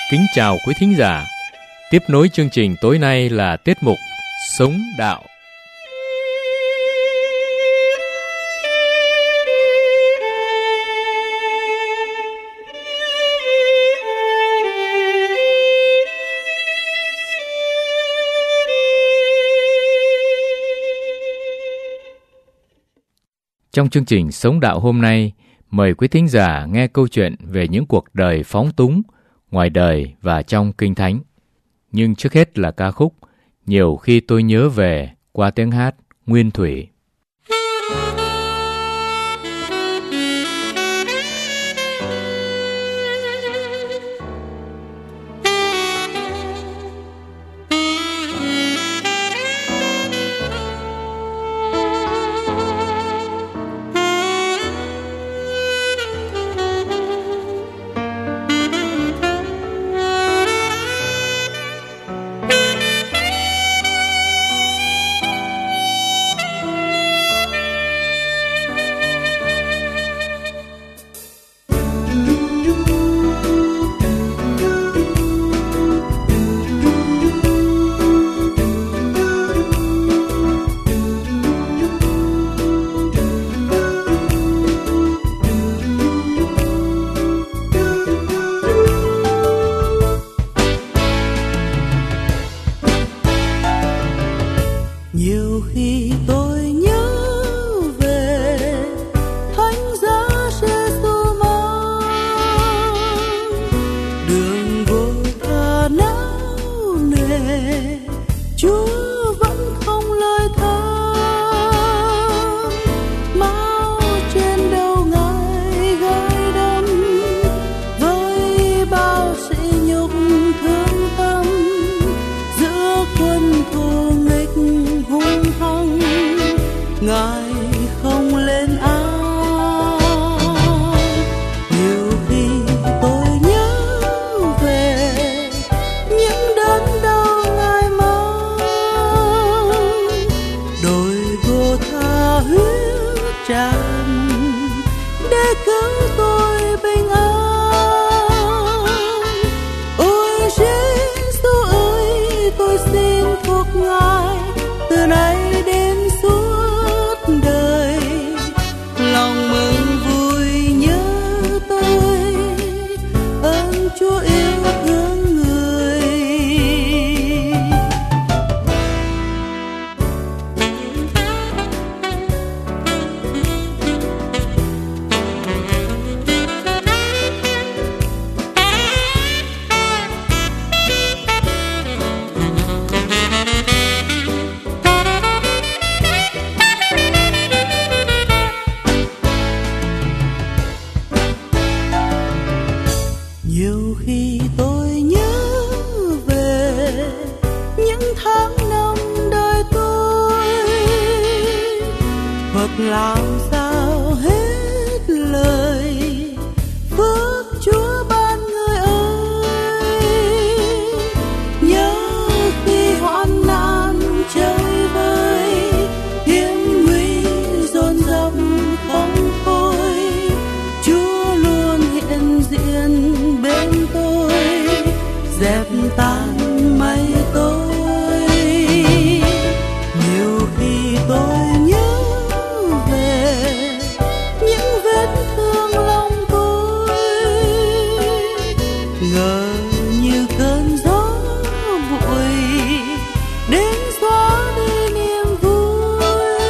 Kính chào quý thính giả. Tiếp nối chương trình tối nay là tiết mục Sống Đạo. Trong chương trình Sống Đạo hôm nay, mời quý thính giả nghe câu chuyện về những cuộc đời phóng túng, ngoài đời và trong Kinh Thánh. Nhưng trước hết là ca khúc Nhiều Khi Tôi Nhớ Về qua tiếng hát Nguyên Thủy. Nhiều khi tôi nhớ về Thánh giá Giê-xu mang đường vô tha não nề, Chúa vẫn không lời than. Máu trên đầu Ngài gai đâm với bao sỉ nhục thương tâm giữa quân thù nghịch hung hăng. Ngài không lên án. Nhiều khi tôi nhớ về những đớn đau Ngài mang, đôi vô tha huyết tràn để cứu tôi bình an. Ôi Giê-xu ơi, tôi xin thuộc Ngài từ nay đến suốt đời. Lòng mừng vui nhớ tôi, ơn Chúa yêu thương người. Nhiều khi tôi nhớ về những tháng năm đời tôi, hoặc làm sao hết lời phước Chúa ban người ơi. Nhớ khi hoạn nạn chơi vơi, hiểm nguy dồn dập không thôi, Chúa luôn hiện diện bên tôi, dẹp tan mây tối. Nhiều khi tôi nhớ về những vết thương lòng tôi, ngờ như cơn gió bụi đến xóa đi niềm vui.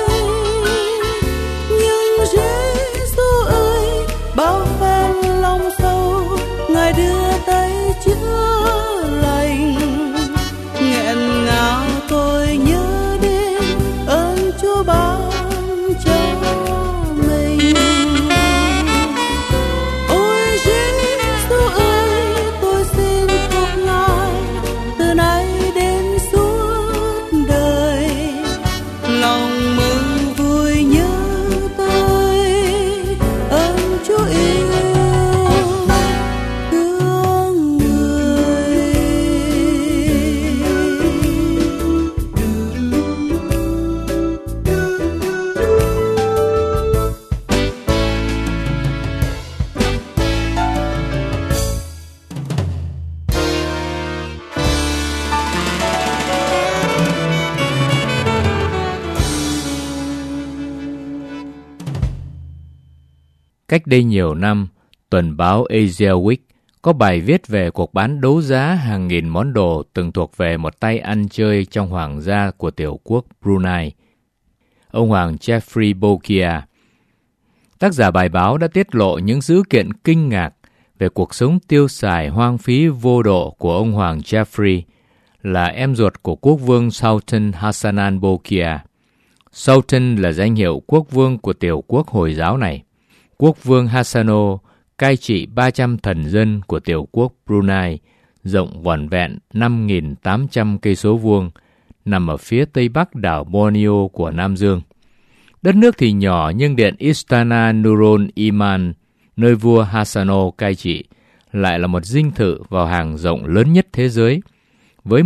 Nhưng Giê-xu ơi, bao phen lòng sâu Ngài đưa tay chữa lành. Cách đây nhiều năm, tuần báo Asia Week có bài viết về cuộc bán đấu giá hàng nghìn món đồ từng thuộc về một tay ăn chơi trong hoàng gia của tiểu quốc Brunei, ông Hoàng Jeffrey Bokia. Tác giả bài báo đã tiết lộ những dữ kiện kinh ngạc về cuộc sống tiêu xài hoang phí vô độ của ông Hoàng Jeffrey, là em ruột của quốc vương Sultan Hassanan Bolkiah. Sultan là danh hiệu quốc vương của tiểu quốc Hồi giáo này. Quốc vương Hassano cai trị 300 thần dân của tiểu quốc Brunei, rộng vỏn vẹn 5.800 cây số vuông, nằm ở phía tây bắc đảo Borneo của Nam Dương. Đất nước thì nhỏ nhưng điện Istana Nurul Iman, nơi vua Hassano cai trị, lại là một dinh thự vào hàng rộng lớn nhất thế giới, với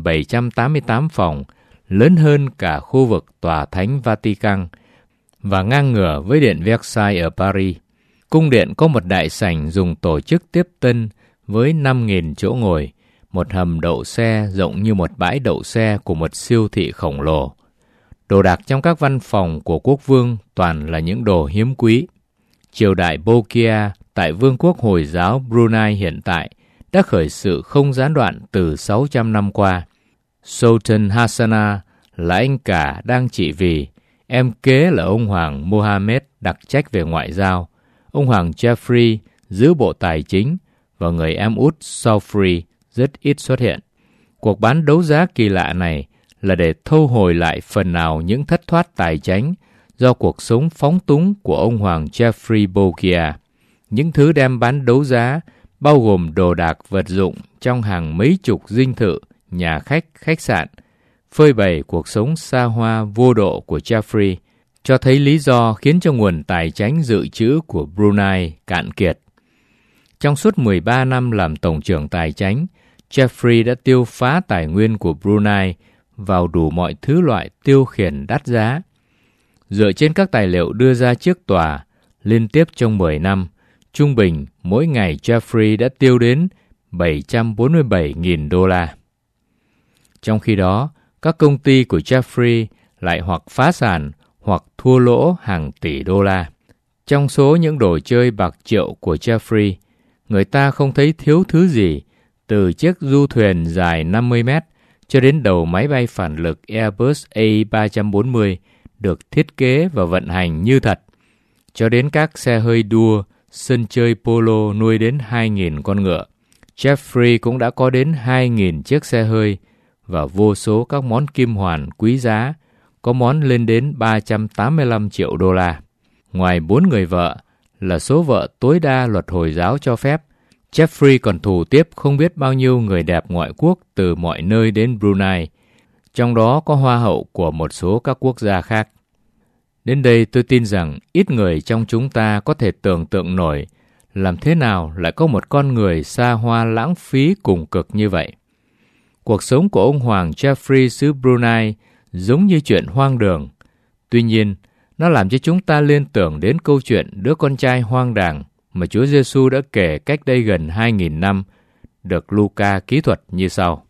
1.788 phòng, lớn hơn cả khu vực tòa thánh Vatican và ngang ngửa với điện Versailles ở Paris. Cung điện có một đại sảnh dùng tổ chức tiếp tân với 5.000 chỗ ngồi, một hầm đậu xe rộng như một bãi đậu xe của một siêu thị khổng lồ. Đồ đạc trong các văn phòng của quốc vương toàn là những đồ hiếm quý. Triều đại Bolkiah tại Vương quốc Hồi giáo Brunei hiện tại đã khởi sự không gián đoạn từ 600 năm qua. Sultan Hassana là anh cả đang trị vì, em kế là ông Hoàng Mohammed đặc trách về ngoại giao, ông Hoàng Jeffrey giữ bộ tài chính và người em út Saufri rất ít xuất hiện. Cuộc bán đấu giá kỳ lạ này là để thu hồi lại phần nào những thất thoát tài chánh do cuộc sống phóng túng của ông Hoàng Jeffrey Bolkiah. Những thứ đem bán đấu giá bao gồm đồ đạc vật dụng trong hàng mấy chục dinh thự, nhà khách, khách sạn, phơi bày cuộc sống xa hoa vô độ của Jeffrey, cho thấy lý do khiến cho nguồn tài chánh dự trữ của Brunei cạn kiệt. Trong suốt 13 năm làm tổng trưởng tài chánh, Jeffrey đã tiêu phá tài nguyên của Brunei vào đủ mọi thứ loại tiêu khiển đắt giá. Dựa trên các tài liệu đưa ra trước tòa, liên tiếp trong 10 năm, trung bình mỗi ngày Jeffrey đã tiêu đến 747.000 đô la. Trong khi đó, các công ty của Jeffrey lại hoặc phá sản hoặc thua lỗ hàng tỷ đô la. Trong số những đồ chơi bạc triệu của Jeffrey, người ta không thấy thiếu thứ gì, từ chiếc du thuyền dài 50 mét cho đến đầu máy bay phản lực Airbus A340 được thiết kế và vận hành như thật, cho đến các xe hơi đua, sân chơi polo nuôi đến 2.000 con ngựa. Jeffrey cũng đã có đến 2.000 chiếc xe hơi và vô số các món kim hoàn quý giá, có món lên đến 385 triệu đô la. Ngoài 4 người vợ là số vợ tối đa luật Hồi giáo cho phép, Jeffrey còn thủ tiếp không biết bao nhiêu người đẹp ngoại quốc từ mọi nơi đến Brunei, trong đó có hoa hậu của một số các quốc gia khác. Đến đây tôi tin rằng ít người trong chúng ta có thể tưởng tượng nổi làm thế nào lại có một con người xa hoa lãng phí cùng cực như vậy. Cuộc sống của ông Hoàng Jeffrey xứ Brunei giống như chuyện hoang đường. Tuy nhiên, nó làm cho chúng ta liên tưởng đến câu chuyện đứa con trai hoang đàng mà Chúa Giêsu đã kể cách đây gần 2.000 năm, được Luca kỹ thuật như sau.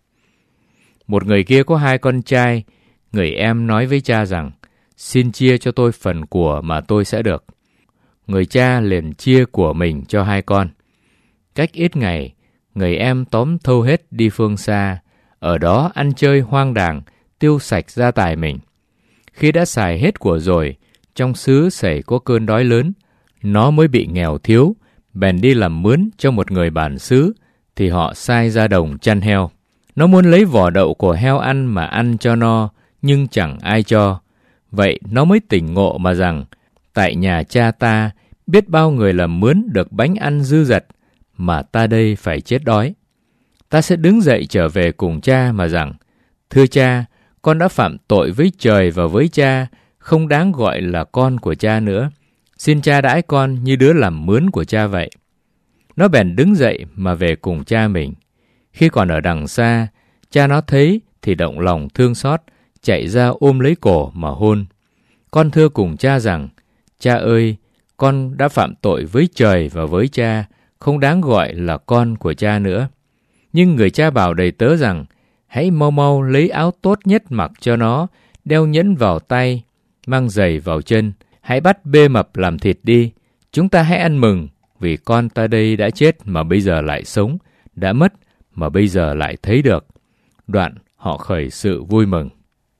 Một người kia có 2 con trai, người em nói với cha rằng, xin chia cho tôi phần của mà tôi sẽ được. Người cha liền chia của mình cho 2 con. Cách ít ngày, người em tóm thâu hết đi phương xa, ở đó ăn chơi hoang đàng, tiêu sạch gia tài mình. Khi đã xài hết của rồi, trong xứ xảy có cơn đói lớn, nó mới bị nghèo thiếu, bèn đi làm mướn cho một người bản xứ, thì họ sai ra đồng chăn heo. Nó muốn lấy vỏ đậu của heo ăn mà ăn cho no, nhưng chẳng ai cho. Vậy nó mới tỉnh ngộ mà rằng, tại nhà cha ta, biết bao người làm mướn được bánh ăn dư dật, mà ta đây phải chết đói. Ta sẽ đứng dậy trở về cùng cha mà rằng, thưa cha, con đã phạm tội với trời và với cha, không đáng gọi là con của cha nữa. Xin cha đãi con như đứa làm mướn của cha vậy. Nó bèn đứng dậy mà về cùng cha mình. Khi còn ở đằng xa, cha nó thấy thì động lòng thương xót, chạy ra ôm lấy cổ mà hôn. Con thưa cùng cha rằng, cha ơi, con đã phạm tội với trời và với cha, không đáng gọi là con của cha nữa. Nhưng người cha bảo đầy tớ rằng, hãy mau mau lấy áo tốt nhất mặc cho nó, đeo nhẫn vào tay, mang giày vào chân, hãy bắt bê mập làm thịt đi, Chúng ta hãy ăn mừng vì con ta đây đã chết mà bây giờ lại sống, đã mất mà bây giờ lại thấy được. Đoạn họ khởi sự vui mừng.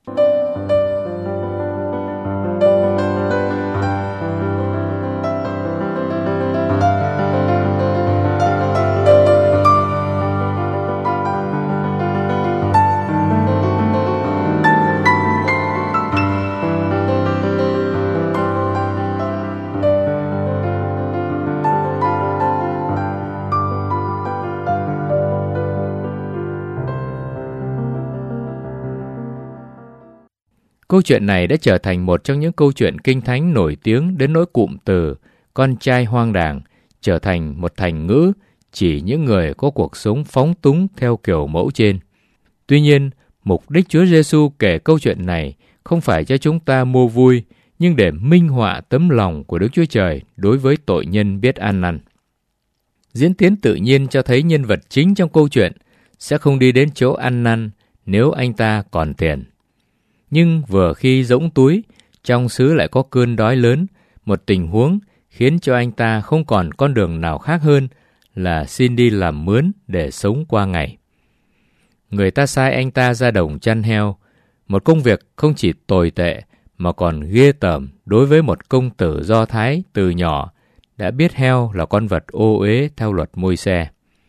Câu chuyện này đã trở thành một trong những câu chuyện kinh thánh nổi tiếng đến nỗi cụm từ con trai hoang đàng trở thành một thành ngữ chỉ những người có cuộc sống phóng túng theo kiểu mẫu trên. Tuy nhiên, mục đích Chúa Giêsu kể câu chuyện này không phải cho chúng ta mua vui, nhưng để minh họa tấm lòng của Đức Chúa Trời đối với tội nhân biết ăn năn. Diễn tiến tự nhiên cho thấy nhân vật chính trong câu chuyện sẽ không đi đến chỗ ăn năn nếu anh ta còn tiền. Nhưng vừa khi rỗng túi, trong xứ lại có cơn đói lớn, một tình huống khiến cho anh ta không còn con đường nào khác hơn là xin đi làm mướn để sống qua ngày. Người ta sai anh ta ra đồng chăn heo, một công việc không chỉ tồi tệ mà còn ghê tởm đối với một công tử Do Thái từ nhỏ đã biết heo là con vật ô uế theo luật Môi-se.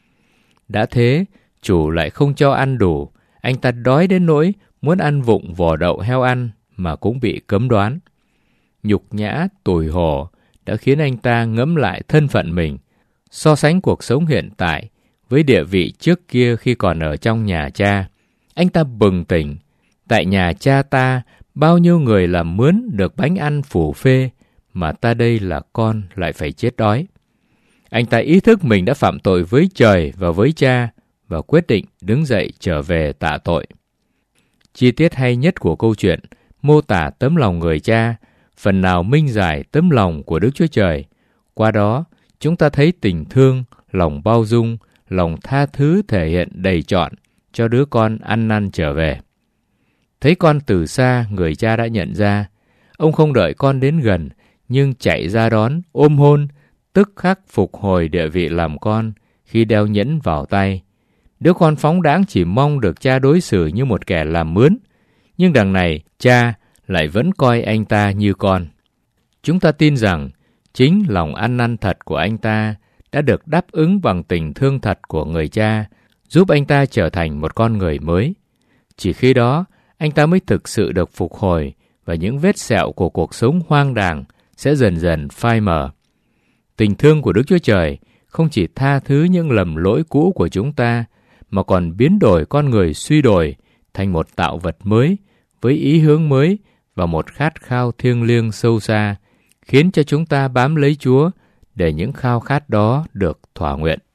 Đã thế, chủ lại không cho ăn đủ, anh ta đói đến nỗi muốn ăn vụng vỏ đậu heo ăn mà cũng bị cấm đoán. Nhục nhã, tủi hổ đã khiến anh ta ngẫm lại thân phận mình, so sánh cuộc sống hiện tại với địa vị trước kia khi còn ở trong nhà cha. Anh ta bừng tỉnh, tại nhà cha ta bao nhiêu người làm mướn được bánh ăn phủ phê, mà ta đây là con lại phải chết đói. Anh ta ý thức mình đã phạm tội với trời và với cha và quyết định đứng dậy trở về tạ tội. Chi tiết hay nhất của câu chuyện mô tả tấm lòng người cha, phần nào minh giải tấm lòng của Đức Chúa Trời. Qua đó, chúng ta thấy tình thương, lòng bao dung, lòng tha thứ thể hiện đầy trọn cho đứa con ăn năn trở về. Thấy con từ xa, người cha đã nhận ra. Ông không đợi con đến gần, nhưng chạy ra đón, ôm hôn, tức khắc phục hồi địa vị làm con khi đeo nhẫn vào tay. Đứa con phóng đãng chỉ mong được cha đối xử như một kẻ làm mướn, nhưng đằng này cha lại vẫn coi anh ta như con. Chúng ta tin rằng chính lòng ăn năn thật của anh ta đã được đáp ứng bằng tình thương thật của người cha, giúp anh ta trở thành một con người mới. Chỉ khi đó, anh ta mới thực sự được phục hồi và những vết sẹo của cuộc sống hoang đàng sẽ dần dần phai mờ. Tình thương của Đức Chúa Trời không chỉ tha thứ những lầm lỗi cũ của chúng ta, mà còn biến đổi con người suy đồi thành một tạo vật mới, với ý hướng mới và một khát khao thiêng liêng sâu xa, khiến cho chúng ta bám lấy Chúa để những khao khát đó được thỏa nguyện.